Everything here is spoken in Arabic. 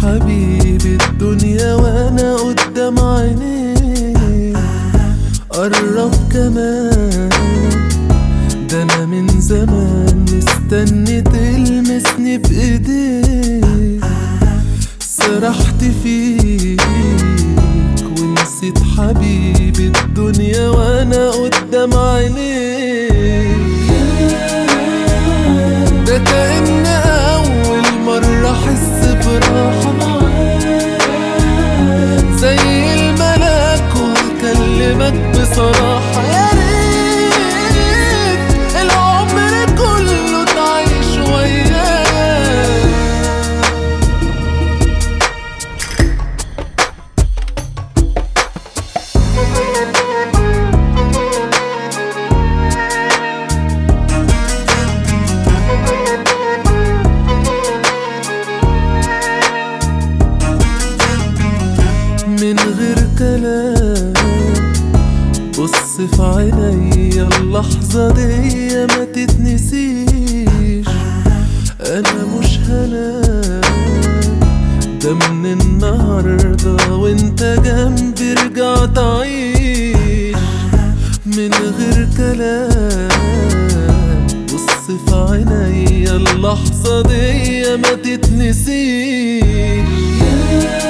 حبيبي الدنيا وانا قدام عينيك. قرب كمان، ده انا من زمان مستني تلمسني بايديك. سرحت فيك ونسيت حبيبي الدنيا وانا قدام عينيك. ده كأن أول مرة أحس براحة زي الملاك وأكلمك بصراحة. يا ريت العمر كله تعيش ويايا. من غير كلام بص في عينيا، اللحظة دي ما تتنسيش. أنا مش هنام، ده من النهاردة وانت جنبي رجع تعيش. من غير كلام بص في عينيا، اللحظة دي ما تتنسيش.